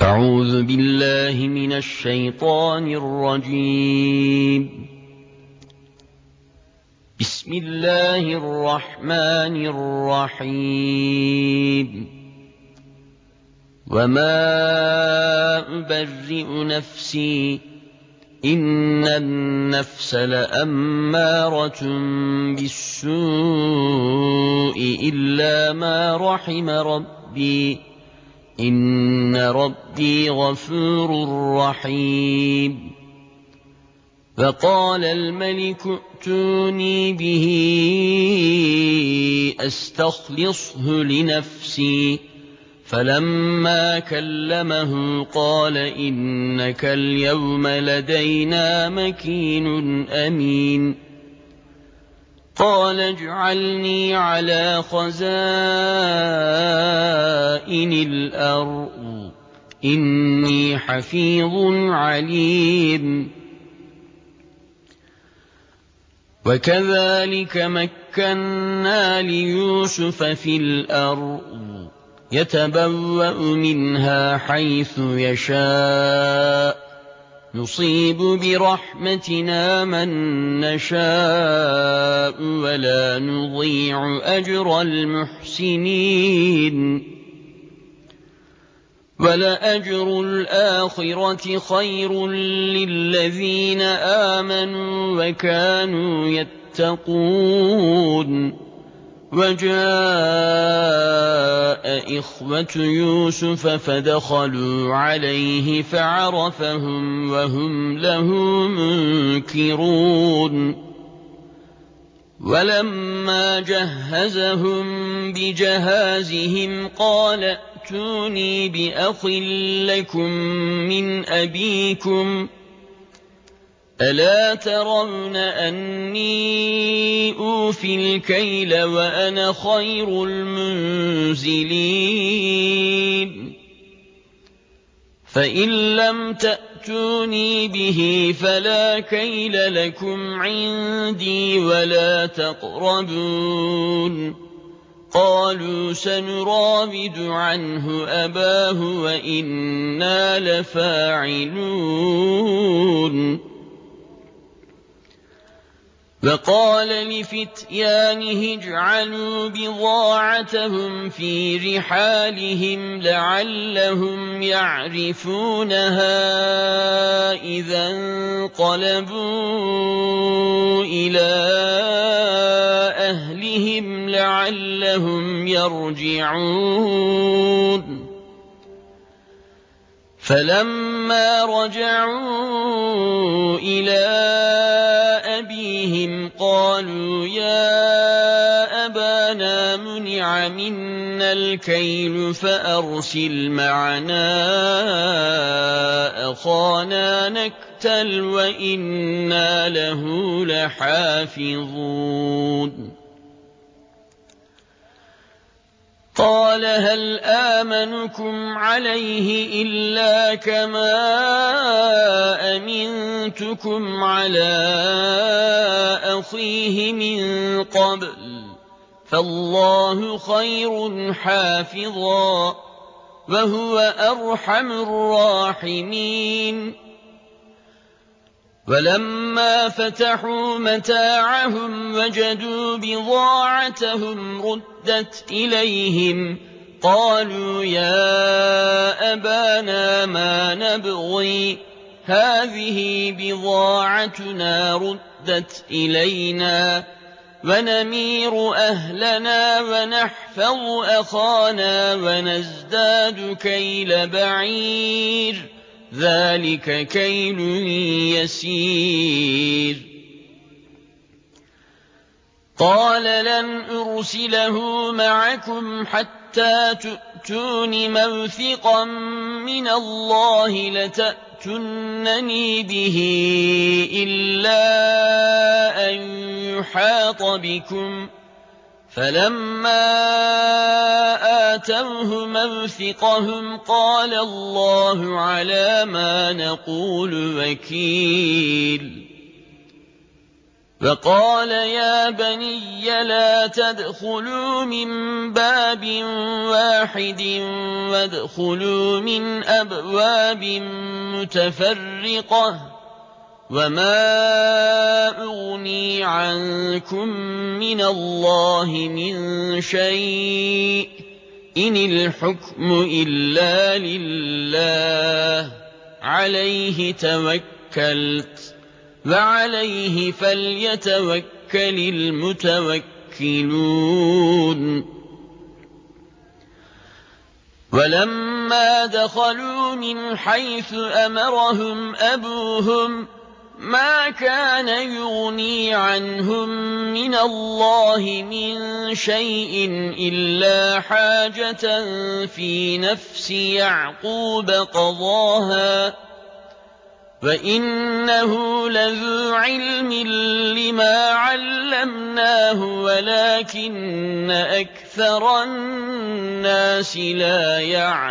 أعوذ بالله من الشيطان الرجيم. بسم الله الرحمن الرحيم. وما أبرئ نفسي إن النفس لأمارة بالسوء إلا ما رحم ربي إن ربي غفور رحيم. فقال الملك ائتوني به أستخلصه لنفسي. فلما كلمه قال إنك اليوم لدينا مكين أمين. قال اجعلني على خزائن الأرض إني حفيظ عليم. وكذلك مكنا ليوسف في الأرض يتبوأ منها حيث يشاء نصيب برحمتنا من نشاء ولا نضيع أجر المحسنين. ولأجر الآخرة خير للذين آمنوا وكانوا يتقون. وجاء إخوة يوسف فدخلوا عليه فعرفهم وهم له منكرون. ولما جهزهم بجهازهم قال ائتوني بأخ لكم من أبيكم ألا ترون أني أوفي الكيل وأنا خير المنزلين. فإن لم تأتوني به فلا كيل لكم عندي ولا تقربون. قالوا سنراود عنه أباه وإنا لفاعلون. وقال لفتيانه اجعلوا بضاعتهم في رحالهم لعلهم يعرفونها إذا انقلبوا إلى أهلهم لعلهم يرجعون. فلما رجعوا إلى أبيهم قالوا يا أبانا منع منا الكيل فأرسل معنا أخانا نكتل وإنا له لحافظون. قال هل آمنكم عليه إلا كما أمنتكم على أخيه من قبل فالله خير حافظا وهو أرحم الراحمين. ولما فتحوا متاعهم وجدوا بضاعتهم ردت إليهم قالوا يا أبانا ما نبغي هذه بضاعتنا ردت إلينا ونمير أهلنا ونحفظ أخانا ونزداد كيل بعير ذلك كيل يسير. قال لن أرسله معكم حتى تؤتون موثقا من الله لتأتونني به إلا أن يحاط بكم. فلما آتوه موثقهم قال الله على ما نقول وكيل. وقال يا بني لا تدخلوا من باب واحد وادخلوا من أبواب متفرقة وما أغني عنكم من الله من شيء إن الحكم إلا لله عليه توكلت وعليه فليتوكل المتوكلون ولما دخلوا من حيث أمرهم أبوهم ما كان يغني عنهم من الله من شيء إلا حاجة في نفس يعقوب قضاها وإنه لذو علم لما علمناه ولكن أكثر الناس لا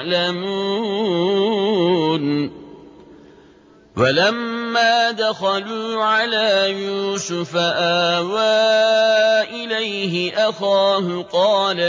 يعلمون ولما دخلوا على يوسف آوى إليه أخاه قال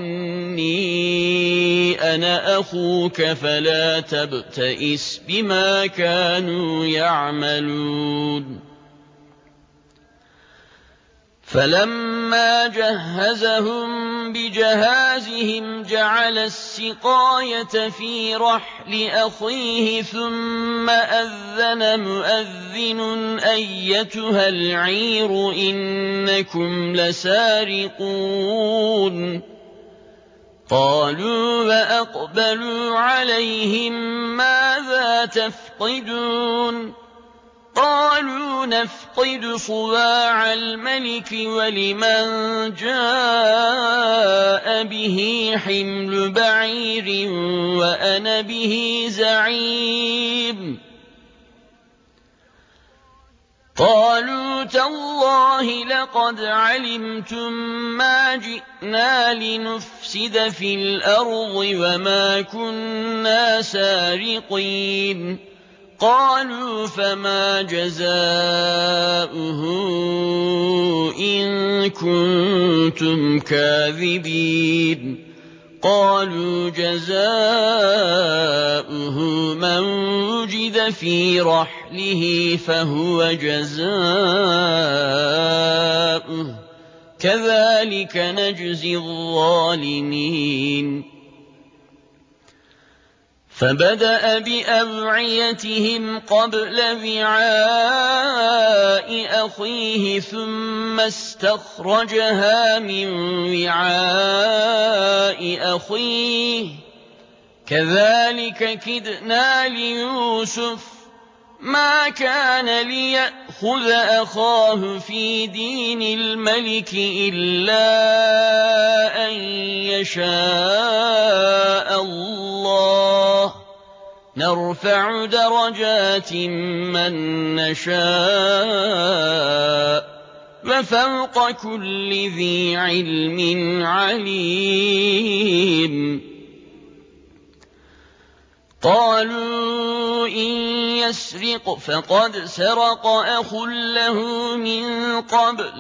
إني أنا أخوك فلا تبتئس بما كانوا يعملون فلما جهزهم بجهازهم جعل السقاية في رحل أخيه ثم أذن مؤذن أيتها العير إنكم لسارقون قالوا وأقبلوا عليهم ماذا تفقدون قالوا نفقد صواع الملك ولمن جاء به حمل بعير وأنا به زعيم قالوا تالله لقد علمتم ما جئنا لنفسد في الأرض وما كنا سارقين قالوا فما جزاؤه إن كنتم كاذبين قالوا جزاؤه من وجد في رحله فهو جزاؤه كذلك نجزي الظالمين فبدأ بأوعيتهم قبل وعاء أخيه ثم استخرجها من وعاء أخيه كذلك كدنا ليوسف ما كان ليأخذ أخاه في دين الملك إلا أن يشاء الله نرفع درجات من نشاء وفوق كل ذي علم عليم قالوا إن يسرق فقد سرق أخ له من قبل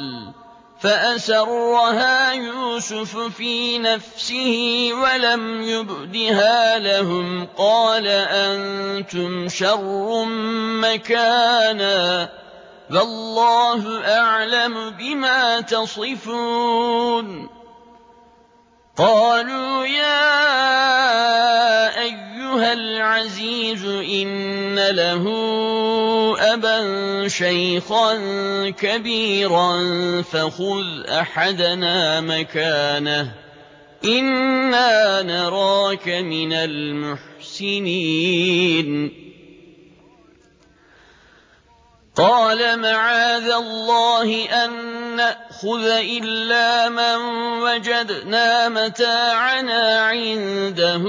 فأسرها يوسف في نفسه ولم يبدها لهم قال أنتم شر مكانا والله أعلم بما تصفون قالوا يا أيها العزيز إن له أبا شيخا كبيرا فخذ أحدنا مكانه إنا نراك من المحسنين قال معاذ الله أن نأخذ إلا من وجدنا متاعنا عنده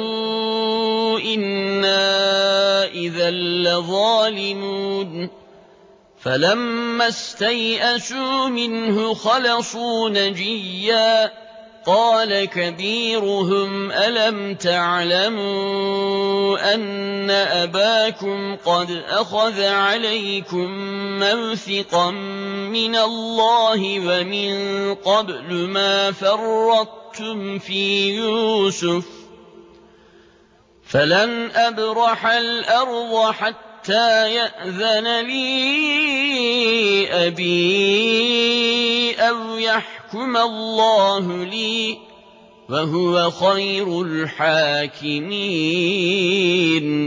إنا إذا لظالمون فلما استيئسوا منه خلصوا نجيا قال كبيرهم ألم تعلموا أن أباكم قد أخذ عليكم موثقا من الله ومن قبل ما فرطتم في يوسف فلن أبرح الأرض حتى يأذن لي أبي أو يحكم الله لي وهو خير الحاكمين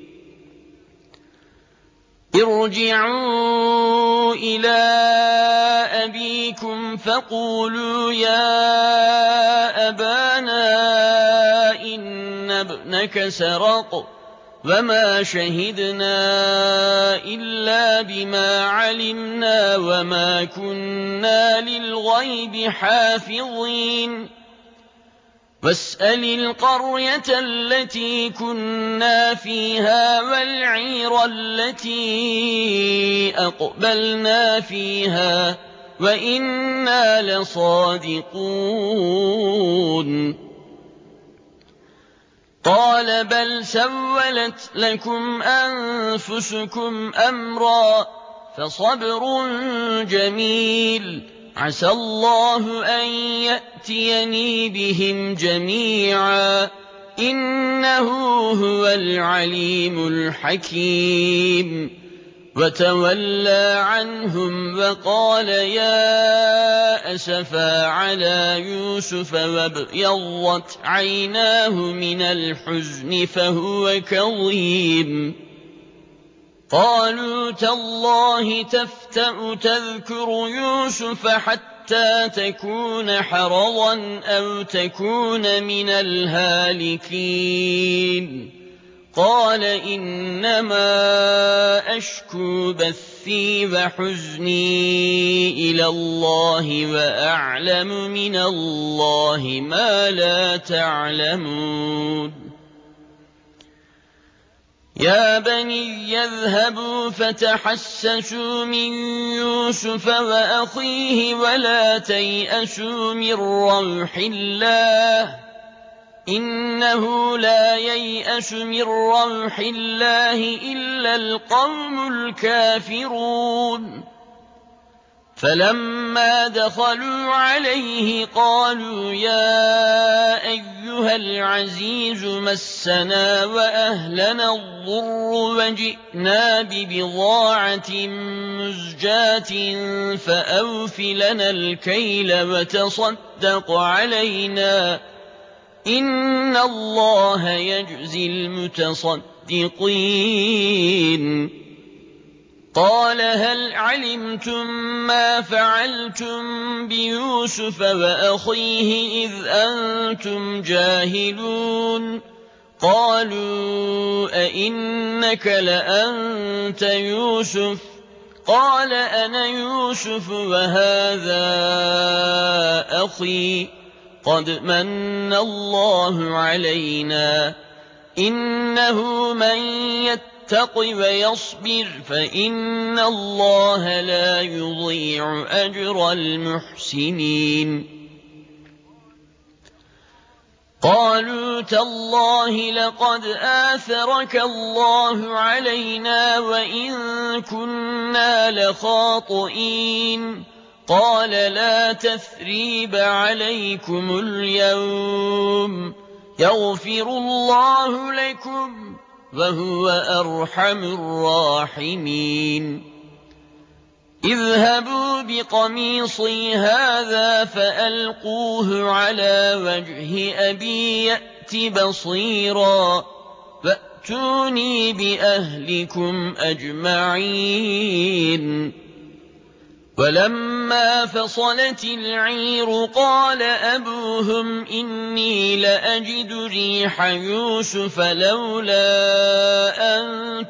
ارجعوا إلى أبيكم فقولوا يا أبانا إن ابنك سرق وما شهدنا إلا بما علمنا وما كنا للغيب حافظين واسأل القرية التي كنا فيها والعير التي أقبلنا فيها وإنا لصادقون قال بل سولت لكم أنفسكم أمرا فصبر جميل عسى الله أن يأتيني بهم جميعا إنه هو العليم الحكيم وتولى عنهم وقال يا أسفا على يوسف وابيضت عيناه من الحزن فهو كظيم قالوا تالله تفتأ تذكر يوسف حتى تكون حرضا أو تكون من الهالكين قال إنما أشكو بثي وحزني إلى الله وأعلم من الله ما لا تعلمون يا بني يذهبوا فتحسسوا من يوسف وأخيه ولا تيأسوا من روح الله إنه لا ييأس من روح الله إلا القوم الكافرون فلما دخلوا عليه قالوا يا أيها العزيز مسنا وأهلنا الضر وجئنا ببضاعة مزجاة فأوف لنا الكيل وتصدق علينا إن الله يجزي المتصدقين قال هل علمتم ما فعلتم بيوسف وأخيه إذ أنتم جاهلون قالوا أئنك لأنت يوسف قال أنا يوسف وهذا أخي قد من الله علينا إنه من يتق ويصبر فإن الله لا يضيع أجر المحسنين قالوا تالله لقد آثرك الله علينا وإن كنا لخاطئين قال لا تثريب عليكم اليوم يغفر الله لكم وهو أرحم الراحمين اذهبوا بقميصي هذا فألقوه على وجه أبي يأت بصيرا وأتوني بأهلكم أجمعين ولما فصلت العير قال أبوهم إني لأجد ريح يوسف لولا أن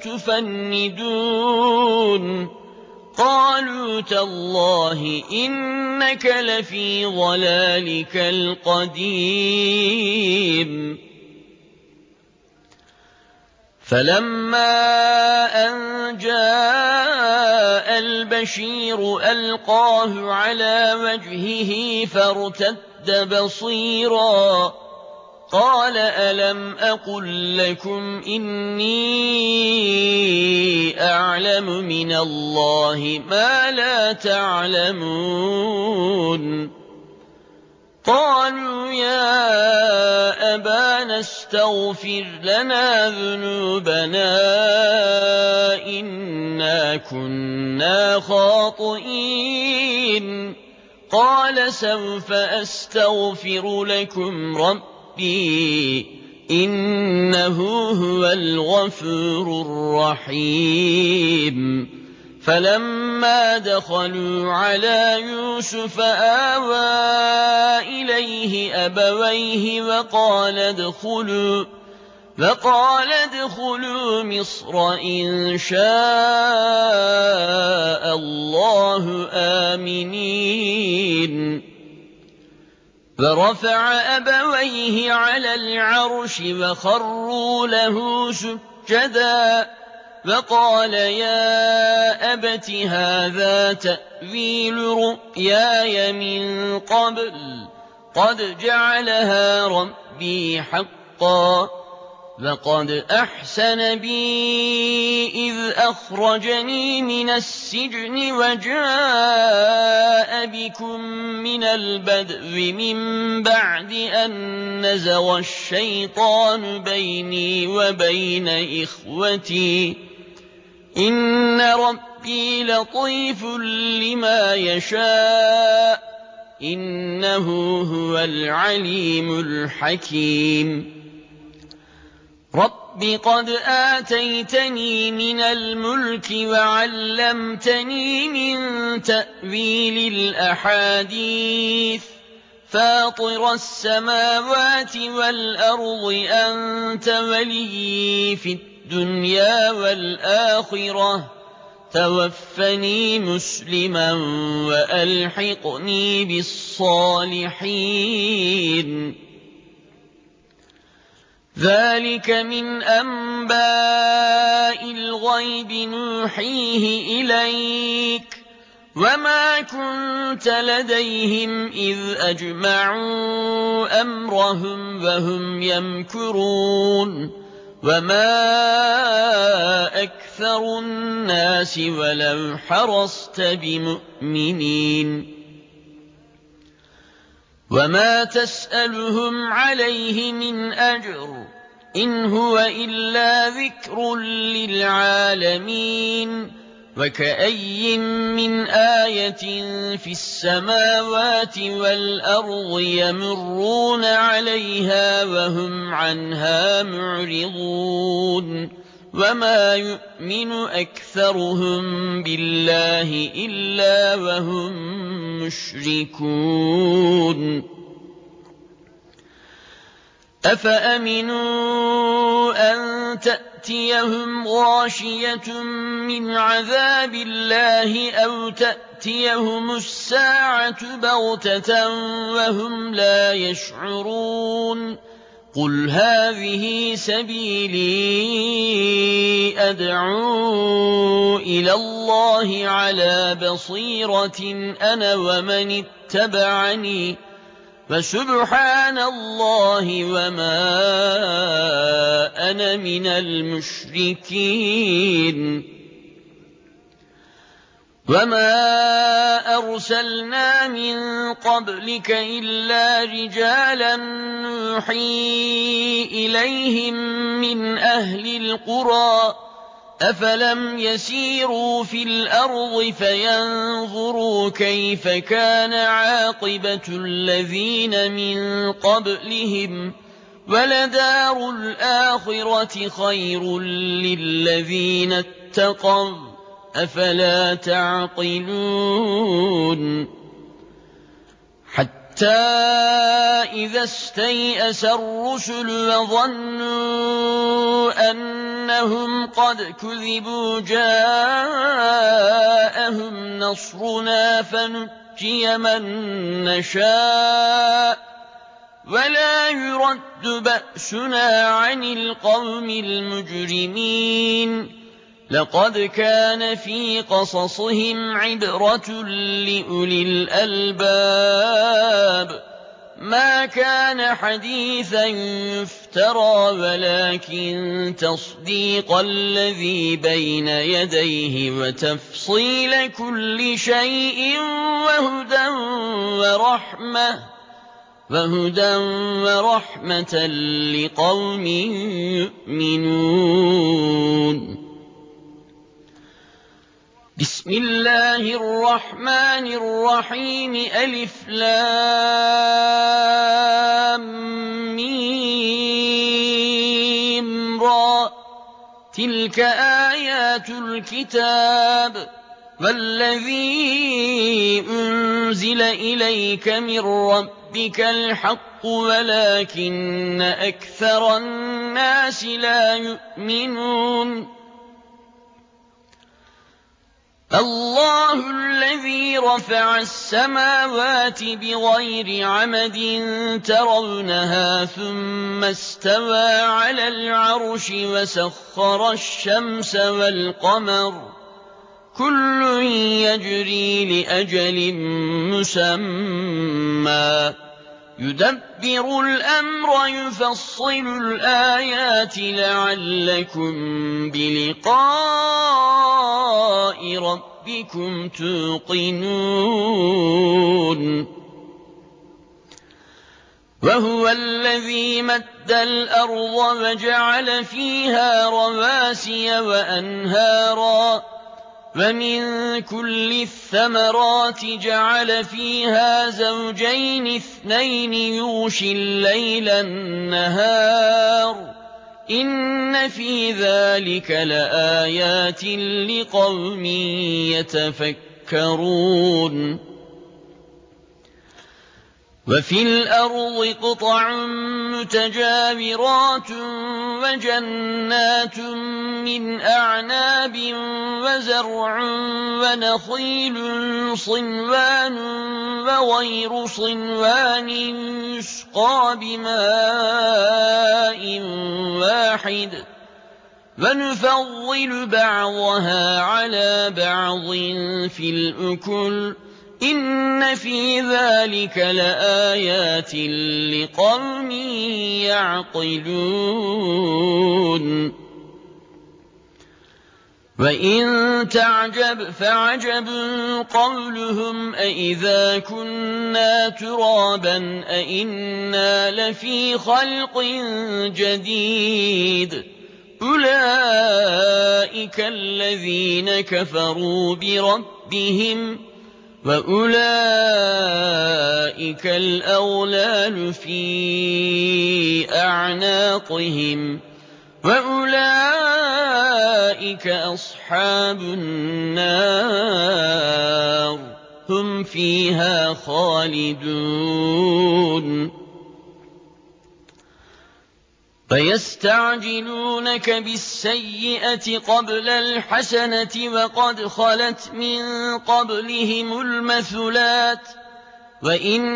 تفندون قالوا تالله إنك لفي ضلالك القديم فلما أن جاء البشير ألقاه على وجهه فارتد أَشَدَّ بَصِيرًا قَالَ أَلَمْ أَقُل لَّكُمْ إِنِّي أَعْلَمُ مِنَ اللَّهِ مَا لَا تَعْلَمُونَ قَالُوا يَا أَبَانَا اسْتَغْفِرْ لَنَا ذُنُوبَنَا إِنَّا كُنَّا خَاطِئِينَ قَالَ سَوْفَ أَسْتَغْفِرُ لَكُمْ رَبِّي إِنَّهُ هُوَ الْغَفُورُ الرَّحِيمُ فَلَمَّا دَخَلُوا عَلَىٰ يُوسُفَ آوَىٰ إِلَيْهِ أَبَوَيْهِ وَقَالَ ادْخُلُوا مِصْرَ إِن شَاءَ اللَّهُ آمِنِينَ فَرَفَعَ أَبَوَيْهِ عَلَى الْعَرْشِ وَخَرُّوا لَهُ سُجَّدًا وَقَالَ يَا أَبَتِ هَٰذَا تَأْوِيلُ رُؤْيَايَ مِن قَبْلُ قَدْ جَعَلَهَا رَبِّي حَقًّا وَقَدْ أَحْسَنَ بِي إِذْ أَخْرَجَنِي مِنَ السِّجْنِ وَجَاءَ بِكُم مِّنَ الْبَدْوِ مِن بَعْدِ أَن نَّزَغَ الشَّيْطَانُ بَيْنِي وَبَيْنَ إِخْوَتِي إِنَّ رَبِّي لَطِيفٌ لِّمَا يَشَاءُ إِنَّهُ هُوَ الْعَلِيمُ الْحَكِيمُ رَبِّ قَدْ آتَيْتَنِي مِنَ الْمُلْكِ وَعَلَّمْتَنِي مِن تَأْوِيلِ الْأَحَادِيثِ فَاطِرَ السَّمَاوَاتِ وَالْأَرْضِ أَنتَ وَلِيِّي فِي الدُّنْيَا وَالْآخِرَةِ تَوَفَّنِي مُسْلِمًا وَأَلْحِقْنِي بِالصَّالِحِينَ ذَلِكَ مِنْ أَنبَاءِ الْغَيْبِ نُوحِيهِ إِلَيْكَ وَمَا كُنتَ لَدَيْهِمْ إِذْ أَجْمَعُوا أَمْرَهُمْ وَهُمْ يَمْكُرُونَ وَمَا أَكْثَرُ النَّاسِ وَلَوْ حَرَصْتَ بِمُؤْمِنِينَ وَمَا تَسْأَلُهُمْ عَلَيْهِ مِنْ أَجْرٍ إِنْ هُوَ إِلَّا ذِكْرٌ لِّلْعَالَمِينَ وَكَأَيِّن مِّنْ آيَةٍ فِي السَّمَاوَاتِ وَالْأَرْضِ يَمُرُّونَ عَلَيْهَا وَهُمْ عَنْهَا مُعْرِضُونَ وَمَا يُؤْمِنُ أَكْثَرُهُم بِاللَّهِ إِلَّا وَهُم مُّشْرِكُونَ أَفَأَمِنُوا أَن تَأْتِيَهُمْ غَاشِيَةٌ مِّنْ عَذَابِ اللَّهِ أَوْ تَأْتِيَهُمُ السَّاعَةُ بَغْتَةً وَهُمْ لَا يَشْعُرُونَ قُلْ هَٰذِهِ سَبِيلِي أَدْعُو إِلَى اللَّهِ عَلَىٰ بَصِيرَةٍ أَنَا وَمَنِ اتَّبَعَنِي فَسُبْحَانَ اللَّهِ وَمَا أَنَا مِنَ الْمُشْرِكِينَ وَمَا أَرْسَلْنَا مِن قَبْلِكَ إِلَّا رِجَالًا نُّوحِي إِلَيْهِم مِّنْ أَهْلِ الْقُرَىٰ أَفَلَمْ يَسِيرُوا فِي الْأَرْضِ فَيَنظُرُوا كَيْفَ كَانَ عَاقِبَةُ الَّذِينَ مِن قَبْلِهِمْ ۚ وَلَدَارُ الْآخِرَةِ خَيْرٌ لِّلَّذِينَ اتَّقَوْا ۗ أَفَلَا تَعْقِلُونَ حَتَّىٰ إِذَا اسْتَيْأَسَ الرُّسُلُ وَظَنُّوا أَنَّهُمْ قَدْ كُذِبُوا جَاءَهُمْ نَصْرُنَا فَنُجِّيَ مَن نَّشَاءُ وَلَا يُرَدُّ بَأْسُنَا عَنِ الْقَوْمِ الْمُجْرِمِينَ لَقَدْ كَانَ فِي قَصَصِهِمْ عِبْرَةٌ لِّأُولِي الْأَلْبَابِ مَا كَانَ حَدِيثًا يُفْتَرَىٰ وَلَٰكِن تَصْدِيقَ الَّذِي بَيْنَ يَدَيْهِ وَتَفْصِيلَ كُلِّ شَيْءٍ وَهُدًى وَرَحْمَةً لِّقَوْمٍ يُؤْمِنُونَ بسم الله الرحمن الرحيم ألف لام ميم را تلك آيات الكتاب والذي أنزل إليك من ربك الحق ولكن أكثر الناس لا يؤمنون الله الذي رفع السماوات بغير عمد ترونها ثم استوى على العرش وسخر الشمس والقمر كل يجري لأجل مسمى يدبر الأمر يفصل الآيات لعلكم بلقاء ربكم توقنون وهو الذي مد الأرض وجعل فيها رواسي وأنهارا ومن كل الثمرات جعل فيها زوجين اثنين يغشي الليل النهار إن في ذلك لآيات لقوم يتفكرون وفي الأرض قطع متجاورات وجنات من أعناب وزرع ونخيل صنوان وغير صنوان يسقى بماء واحد ونفضل بعضها على بعض في الأكل إن في ذلك لآيات لقوم يعقلون وإن تعجب فعجب قولهم أإذا كنا ترابا أإنا لفي خلق جديد أولئك الذين كفروا بربهم وأولئك الأغلال في أعناقهم وأولئك أصحاب النار هم فيها خالدون فيستعجلونك بالسيئة قبل الحسنة وقد خلت من قبلهم المثلات وإن